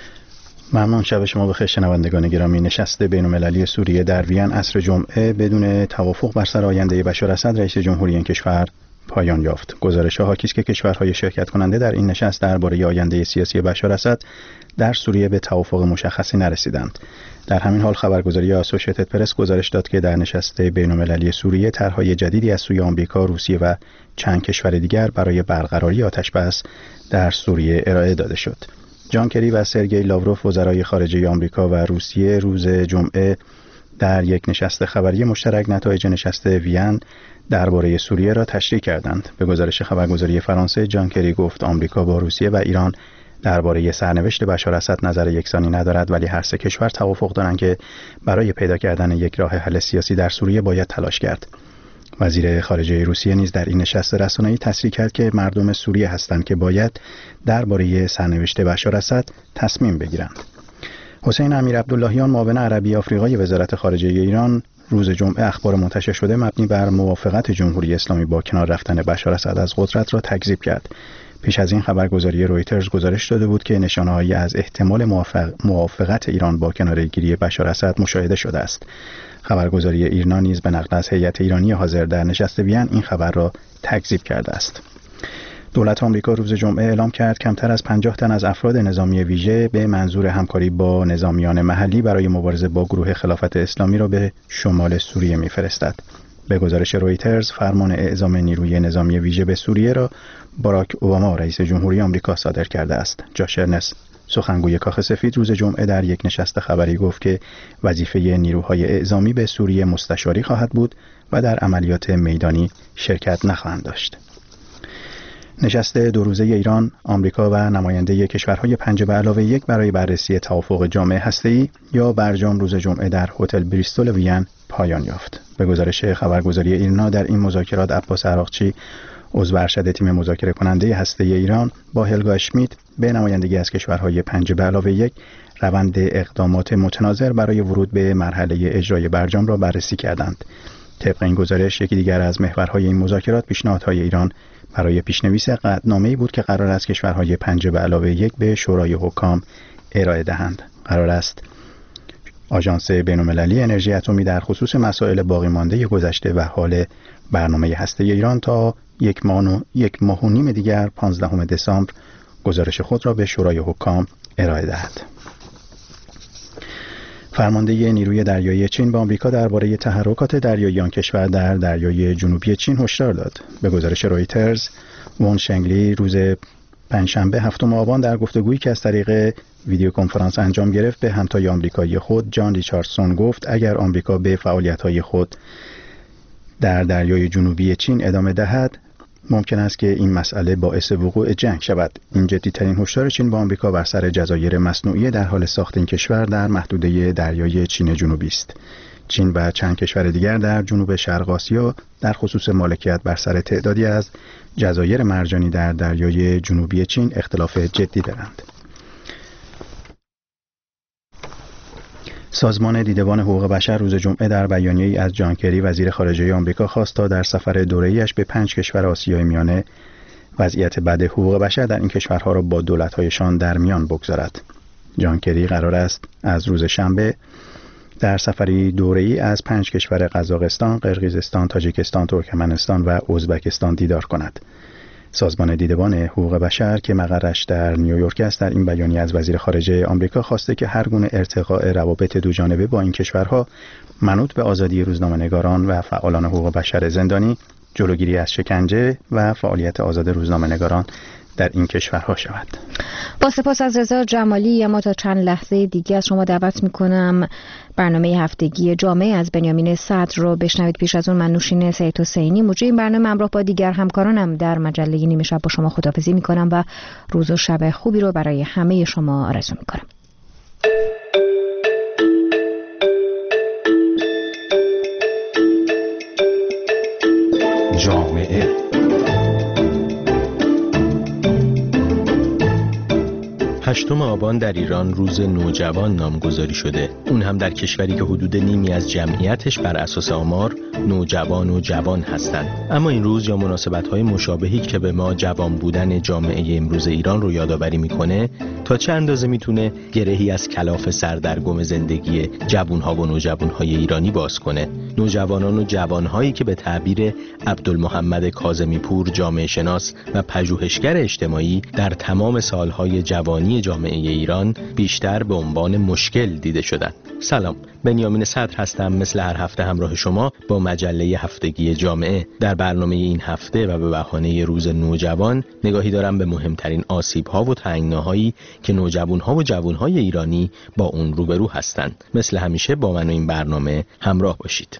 ممنون. شب شما بخیر شنوندگان گرامی. نشست بین‌المللی سوریه در وین عصر جمعه بدون توافق بر سر آینده بشار اسد رئیس جمهوری این کشور پایان یافت. گزارش‌ها حاکی است که کشورهای شرکت کننده در این نشست درباره آینده سیاسی بشار اسد در سوریه به توافق مشخصی نرسیدند. در همین حال خبرگزاری آسوشیتد پرس گزارش داد که در نشست بین‌المللی سوریه طرح‌های جدیدی از سوی آمریکا، روسیه و چند کشور دیگر برای برقراری آتش‌بس در سوریه ارائه داده شد. جان کری و سرگئی لاوروف وزرای خارجه آمریکا و روسیه روز جمعه در یک نشست خبری مشترک نتایج نشست وین درباره سوریه را تشریح کردند. به گزارش خبرگزاری فرانسه جان کری گفت آمریکا با روسیه و ایران درباره سرنوشت بشار اسد نظر یکسانی ندارد، ولی هر سه کشور توافق دارند که برای پیدا کردن یک راه حل سیاسی در سوریه باید تلاش کرد. وزیر خارجه روسیه نیز در این نشست رسانه‌ای تصریح کرد که مردم سوریه هستند که باید درباره سرنوشت بشار اسد تصمیم بگیرند. حسین امیر عبداللهیان معاون عربی آفریقای وزارت خارجه ایران روز جمعه اخبار منتشر شده مبنی بر موافقت جمهوری اسلامی با کنار رفتن بشار اسد از قدرت را تکذیب کرد. پیش از این خبرگزاری رویترز گزارش داده بود که نشانه‌هایی از احتمال موافق موافقت ایران با کناره‌گیری بشار اسد مشاهده شده است. خبرگزاری ایرنا نیز به نقل از هیئت ایرانی حاضر در نشست وین این خبر را تکذیب کرده است. دولت آمریکا روز جمعه اعلام کرد کمتر از پنجاه تن از افراد نظامی ویژه به منظور همکاری با نظامیان محلی برای مبارزه با گروه خلافت اسلامی را به شمال سوریه می‌فرستد. به گزارش رویترز فرمان اعزام نیروی نظامی ویژه به سوریه را باراک اوباما رئیس جمهوری آمریکا صادر کرده است. جاش ارنست سخنگوی کاخ سفید روز جمعه در یک نشست خبری گفت که وظیفه نیروهای اعزامی به سوریه مستشاری خواهد بود و در عملیات میدانی شرکت نخواهند داشت. نشست دو روزه ایران، آمریکا و نماینده کشورهای پنج به علاوه یک برای بررسی توافق جامع هسته‌ای یا برجام روز جمعه در هتل بریستول وین پایان یافت. به گزارش خبرگزاری ایرنا در این مذاکرات عباس عراقچی عضو ارشد تیم مذاکره کننده هسته‌ای ایران با هلگا اشمیت به نمایندگی از کشورهای پنج به علاوه یک روند اقدامات متناظر برای ورود به مرحله اجرای برجام را بررسی کردند. طبق این گزارش یکی دیگر از محورهای این مذاکرات پیشنهادهای ایران برای پیشنویس قطعنامه‌ای بود که قرار است کشورهای پنج به علاوه یک به شورای حکام ارائه دهند. قرار است آژانس بین‌المللی انرژی اتمی در خصوص مسائل باقی مانده گذشته و حال برنامه هسته ایران تا یک ماه و یک ماه و نیم دیگر پانزدهم دسامبر گزارش خود را به شورای حکام ارائه دهد. فرمانده نیروی دریایی چین به آمریکا درباره تحرکات دریایی آن کشور در دریای جنوبی چین هشدار داد. به گزارش رویترز وون شنگلی روز پنجشنبه هفتم آبان در گفتگویی که از طریق ویدیو کنفرانس انجام گرفت به همتای آمریکایی خود جان ریچاردسون گفت اگر آمریکا به فعالیت‌های خود در دریای جنوبی چین ادامه دهد ممکن است که این مسئله باعث وقوع جنگ شود. این جدی‌ترین هشدار چین با آمریکا بر سر جزایر مصنوعی در حال ساخت این کشور در محدوده دریای چین جنوبی است. چین و چند کشور دیگر در جنوب شرق آسیا در خصوص مالکیت بر سر تعدادی از جزایر مرجانی در دریای جنوبی چین اختلاف جدی دارند. سازمان دیدبان حقوق بشر روز جمعه در بیانیه‌ای از جان کری وزیر خارجه آمریکا خواست تا در سفر دوره‌ایش به پنج کشور آسیای میانه وضعیت بد حقوق بشر در این کشورها را با دولت‌هایشان در میان بگذارد. جان کری قرار است از روز شنبه در سفری دوره‌ای از پنج کشور قزاقستان، قرقیزستان، تاجیکستان، ترکمنستان و ازبکستان دیدار کند. سازمان دیدبان حقوق بشر که مقرش در نیویورک است در این بیانیه از وزیر خارجه آمریکا خواسته که هر گونه ارتقاء روابط دوجانبه با این کشورها منوط به آزادی روزنامه‌نگاران و فعالان حقوق بشر زندانی، جلوگیری از شکنجه و فعالیت آزاد روزنامه‌نگاران در این کشورها شود. با سپاس از رضا جمالی. اما تا چند لحظه دیگه از شما دعوت میکنم برنامه هفتگی جامعه از بنیامین صدر رو بشنوید. پیش از اون من نوشین سید حسینی مجری این برنامه همراه با دیگر همکارانم در مجله نیمه شب با شما خداحافظی میکنم و روز و شب خوبی رو برای همه شما آرزو میکنم. جامعه هشتم آبان در ایران روز نوجوان نامگذاری شده، اون هم در کشوری که حدود نیمی از جمعیتش بر اساس آمار نوجوان و جوان هستند. اما این روز یا مناسبت‌های مشابهی که به ما جوان بودن جامعه امروز ایران رو یادآوری میکنه، تا چه اندازه میتونه گرهی از کلاف سردرگم زندگی جوان‌ها و نوجوان‌های ایرانی باز کنه. نوجوانان و جوان‌هایی که به تعبیر عبدالمحمد کاظمی پور جامعه شناس و پژوهشگر اجتماعی در تمام سالهای جوانی جامعه ایران بیشتر به عنوان مشکل دیده شدند. سلام، بنیامین صدر هستم. مثل هر هفته همراه شما با مجله هفتگی جامعه. در برنامه این هفته و به بهانه روز نوجوان نگاهی دارم به مهمترین آسیب‌ها و تنگناهایی که نوجوان‌ها و جوان‌های ایرانی با اون روبرو هستند. مثل همیشه با من و این برنامه همراه باشید.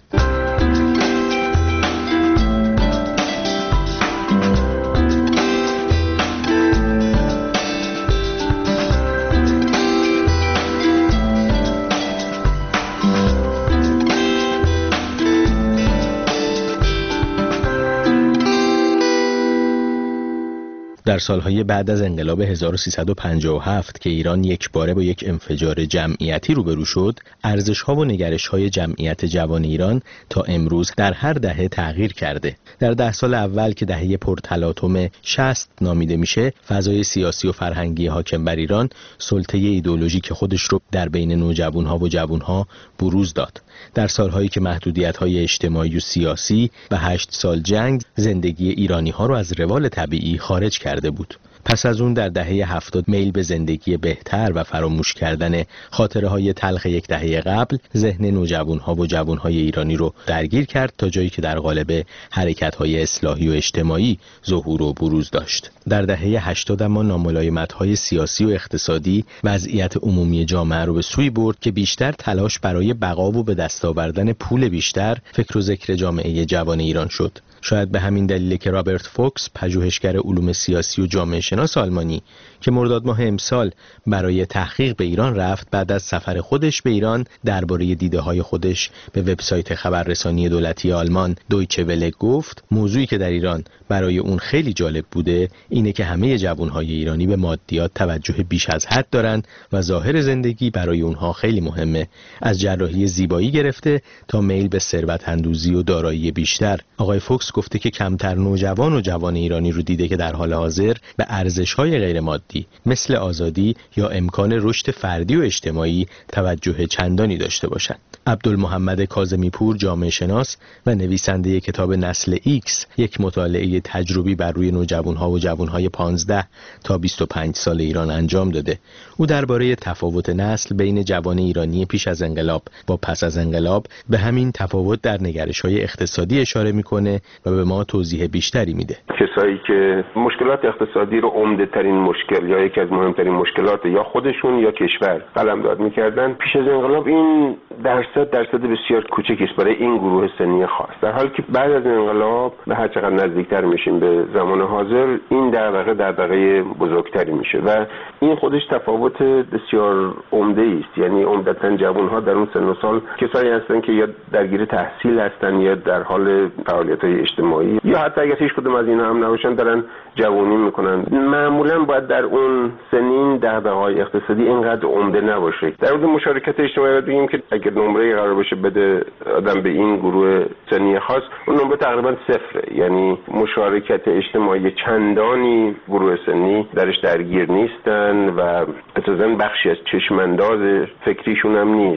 در سالهای بعد از انقلاب هزار و سیصد و پنجاه و هفت که ایران یک باره با یک انفجار جمعیتی روبرو شد، ارزش‌ها و نگرش‌های جمعیت جوان ایران تا امروز در هر دهه تغییر کرده. در ده سال اول که دهه پرتلاطم شصت نامیده میشه، فضای سیاسی و فرهنگی حاکم بر ایران سلطه ایدئولوژیک خودش رو در بین نوجوان‌ها و جوان‌ها بروز داد. در سالهایی که محدودیت‌های اجتماعی و سیاسی و هشت سال جنگ زندگی ایرانی‌ها رو از روال طبیعی خارج کرده بود. پس از اون در دهه هفتاد میل به زندگی بهتر و فراموش کردن خاطره‌های تلخ یک دهه قبل ذهن نوجوان‌ها و جوان‌های ایرانی رو درگیر کرد تا جایی که در قالب حرکت‌های اصلاحی و اجتماعی ظهور و بروز داشت. در دهه هشتاد اما ناملایمت‌های سیاسی و اقتصادی وضعیت عمومی جامعه رو به سوی برد که بیشتر تلاش برای بقا و به دست آوردن پول بیشتر فکر و ذکر جامعه جوان ایران شد. شاید به همین دلیل که رابرت فوکس، پژوهشگر علوم سیاسی و جامعه شناس آلمانی که مرداد ماه امسال برای تحقیق به ایران رفت، بعد از سفر خودش به ایران درباره دیده‌های خودش به وبسایت خبررسانی دولتی آلمان دویچه وله گفت موضوعی که در ایران برای اون خیلی جالب بوده اینه که همه جوان‌های ایرانی به مادیات توجه بیش از حد دارن و ظاهر زندگی برای اونها خیلی مهمه، از جراحی زیبایی گرفته تا میل به ثروت اندوزی و دارایی بیشتر. آقای فوکس گفته که کمتر نوجوان و جوان ایرانی رو دیده که در حال حاضر به ارزش‌های غیر مادی مثل آزادی یا امکان رشد فردی و اجتماعی توجه چندانی داشته باشند. عبدالمحمد کاظمی پور جامعه شناس و نویسنده کتاب نسل ایکس، یک مطالعه تجربی بر روی نوجوان‌ها و جوان‌های پانزده تا بیست و پنج سال ایران انجام داده. او درباره تفاوت نسل بین جوان ایرانی پیش از انقلاب با پس از انقلاب به همین تفاوت در نگرش‌های اقتصادی اشاره می‌کنه و به ما توضیح بیشتری میده. کسایی که مشکلات اقتصادی رو عمده ترین مشکل یا یکی از مهمترین مشکلات یا خودشون یا کشور قلمداد می‌کردن، پیش از انقلاب این درصد درصد بسیار کوچکی است برای این گروه سنی خاص، در حالی که بعد از انقلاب به هر چقدر نزدیکتر میشیم به زمان حاضر این دغدغه دغدغه بزرگتری میشه و این خودش تفاوت بسیار عمده است. یعنی عمدتاً جوان‌ها در اون سن و سال کسایی هستن که یا درگیر تحصیل هستن یا در حال فعالیت‌های اجتماعی یا حتی اگر هیچ کدوم از اینها هم نباشن دارن جوانی میکنن. معمولاً باید در اون سنین دغدغه‌های اقتصادی اینقدر عمده نباشه. در مورد مشارکت اجتماعی بگیم که اگر نمره قرار باشه بده آدم به این گروه سنی خاص، اون نمره تقریبا صفره. یعنی مشارکت اجتماعی چندانی گروه سنی درش درگیر نیستن و اساساً بخشی از چشمانداز فکریشون هم نیست.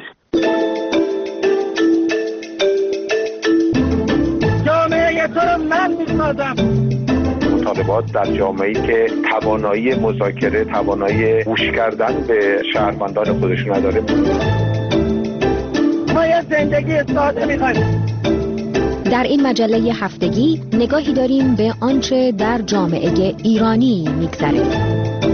جامعه تو رو من میسازم. مطابق ارتباط در جامعه‌ای که توانایی مذاکره، توانایی گوش کردن به شهروندان خودشون نداره. ما یه زندگی ساده می‌خوایم. در این مجله هفتگی نگاهی داریم به آنچه در جامعه ایرانی می‌گذره.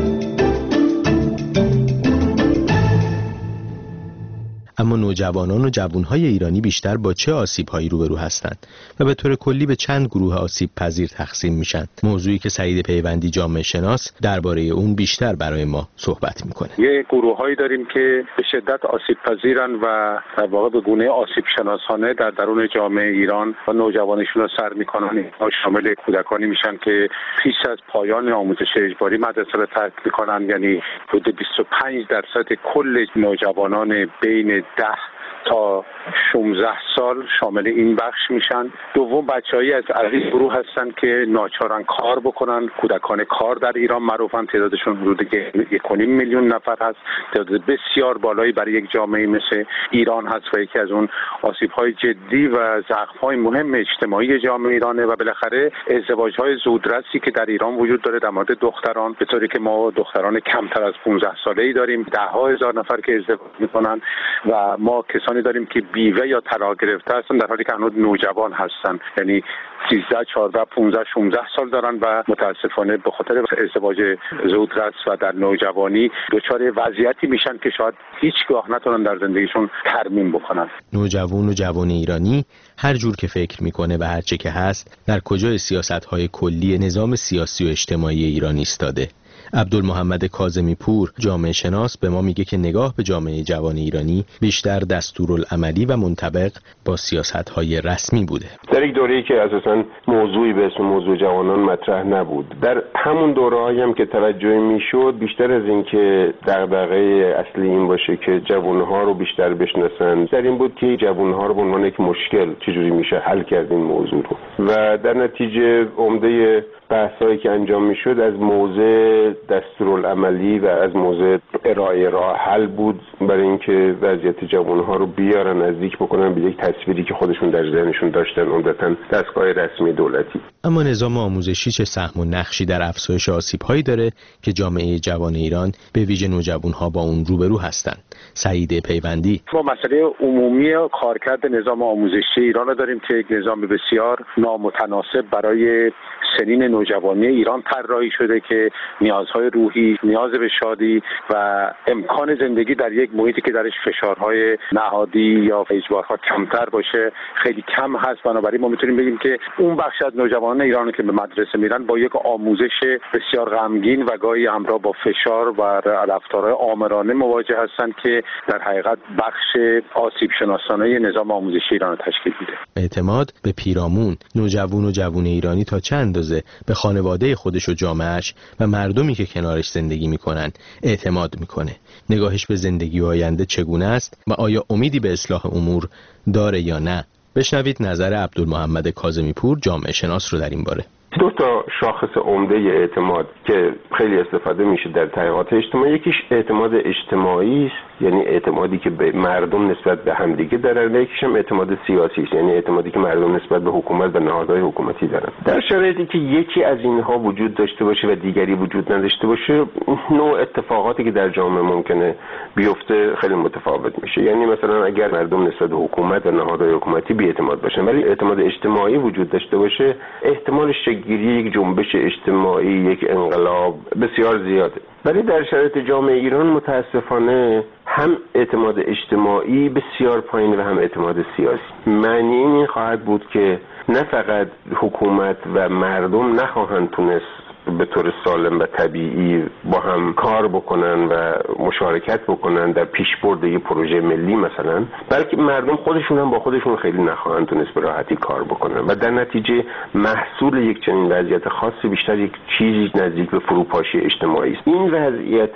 اما نوجوانان و جوانهای ایرانی بیشتر با چه آسیب‌هایی روبرو هستند و به طور کلی به چند گروه آسیب پذیر تقسیم میشن؟ موضوعی که سعید پیوندی جامعه شناس درباره اون بیشتر برای ما صحبت میکنه. یه گروه‌هایی داریم که به شدت آسیب پذیرن و در واقع به گونه آسیب شناسانه در درون جامعه ایران و نوجوانشون رو سر میکنن. اینها شامل کودکانی میشن که پیش از پایان آموزش اجباری مدرسه رو ترک میکنن، یعنی حدود بیست و پنج درصد کل نوجوانان بین ده تا شانزده سال شامل این بخش میشن. دوم بچه‌هایی از این گروه هستن که ناچارن کار بکنن. کودکان کار در ایران معروفن، تعدادشون حدود یک و نیم میلیون نفر هست، تعداد بسیار بالایی برای یک جامعه مثل ایران هست و یکی از اون آسیب‌های جدی و زخم‌های مهم اجتماعی جامعه ایرانه. و بالاخره ازدواج‌های زودرسی که در ایران وجود داره در مورد دختران، به طوری که ما دختران کمتر از پانزده ساله‌ای داریم، ده ها هزار نفر که ازدواج می‌کنن و ما کسانی داریم که بیوه یا طلاق گرفته هستن در حالی که هنوز نوجوان هستن، یعنی سیزده، چهارده، پانزده، شانزده سال دارن و متاسفانه به خاطر ازدواج زودرس و در نوجوانی دچار وضعیتی میشن که شاید هیچگاه نتونن در زندگیشون ترمیم بکنن. نوجوان و جوان ایرانی هر جور که فکر میکنه و هر چه که هست در کجای سیاست‌های کلی نظام سیاسی و اجتماعی ایران ایستاده؟ عبدالمحمد کاظمی پور جامعه شناس به ما میگه که نگاه به جامعه جوان ایرانی بیشتر دستورالعملی و منطبق با سیاست‌های رسمی بوده. در یک دوره‌ای که اساساً موضوعی به اسم موضوع جوانان مطرح نبود، در همون دوره‌ای هم که توجه میشد بیشتر از این که دغدغه اصلی این باشه که جوان‌ها رو بیشتر بشناسن، در این بود که جوان‌ها رو به عنوان یک مشکل چجوری میشه حل کرد این موضوع رو و در نتیجه عمده بحثایی که انجام میشد از موضع دستورالعملی و از موضع ارائه راه حل بود برای اینکه وضعیت جوانها رو بیارن نزدیک بکنن به یک تصویری که خودشون در ذهنشون داشتن، عمدتاً دستگاه رسمی دولتی. اما نظام آموزشی چه سهم و نقشی در افزایش آسیب‌هایی داره که جامعه جوان ایران به ویژه نوجوان‌ها با اون روبرو هستند؟ سعید پیوندی: ما مسئله عمومی کارکرد نظام آموزشی ایران رو داریم که یک نظام بسیار نامتناسب برای سنین نوجوانی ایران طراحی شده که نیازهای روحی، نیاز به شادی و امکان زندگی در یک محیطی که درش فشارهای نهادی یا اجبارها کمتر باشه خیلی کم هست. بنابراین ما میتونیم بگیم که اون بخش از نوجوانان ایران که به مدرسه میرن با یک آموزش بسیار غمگین و گاهی همراه با فشار و رفتارهای آمرانه مواجه هستند که در حقیقت بخش آسیب شناسانه نظام آموزشی ایران تشکیل میده. اعتماد به پیرامون نوجوان و جوان ایرانی تا چند اندازه به خانواده خودش و جامعهش و مردمی که کنارش زندگی میکنن اعتماد میکنه؟ نگاهش به زندگی و آینده چگونه است و آیا امیدی به اصلاح امور داره یا نه؟ بشنوید نظر عبدالمحمد کاظمی پور جامعه شناس رو در این باره. دو تا شاخص عمده اعتماد که خیلی استفاده میشه در تحقیقات اجتماعی، یکیش اعتماد اجتماعی است، یعنی اعتمادی که به مردم نسبت به همدیگه دارن، یکیش هم اعتماد سیاسی است، یعنی اعتمادی که مردم نسبت به حکومت و نهادهای حکومتی دارن. در شرایطی که یکی از اینها وجود داشته باشه و دیگری وجود نداشته باشه، نوع اتفاقاتی که در جامعه ممکنه بیفته خیلی متفاوت میشه. یعنی مثلا اگر مردم نسبت به حکومت و نهادهای حکومتی بی‌اعتماد باشن ولی اعتماد اجتماعی وجود داشته باشه، احتمالش گیری یک جنبش اجتماعی، یک انقلاب بسیار زیاده. ولی در شرایط جامعه ایران متاسفانه هم اعتماد اجتماعی بسیار پایین و هم اعتماد سیاسی. معنی این خواهد بود که نه فقط حکومت و مردم نخواهند تونست به طور سالم و طبیعی با هم کار بکنن و مشارکت بکنن در پیشبرد یک پروژه ملی مثلا، بلکه مردم خودشون هم با خودشون خیلی نخواهند تونست به راحتی کار بکنن و در نتیجه محصول یک چنین وضعیت خاصی بیشتر یک چیزی نزدیک به فروپاشی اجتماعی است. این وضعیت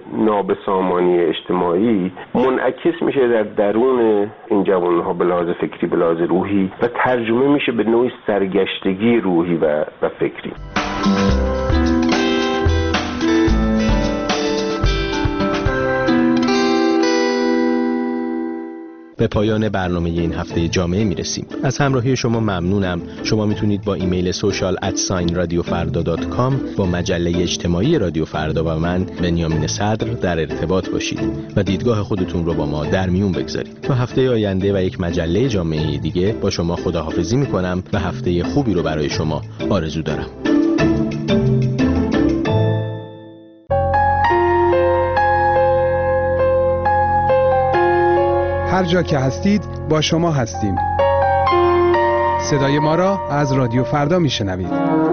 نابسامانی اجتماعی منعکس میشه در درون این جوانها به لحاظ فکری، به لحاظ روحی و ترجمه میشه به نوعی سرگشتگی روحی و, و فکری. به پایان برنامه این هفته جامعه میرسیم. از همراهی شما ممنونم. شما میتونید با ایمیل سوشال ات ساین رادیو فردا دات کام با مجله اجتماعی رادیو فردا و من بنیامین صدر در ارتباط باشید و دیدگاه خودتون رو با ما در میون بگذارید. تا هفته آینده و یک مجله جامعه دیگه با شما خداحافظی میکنم و هفته خوبی رو برای شما آرزو دارم. هر جا که هستید با شما هستیم. صدای ما را از رادیو فردا میشنوید.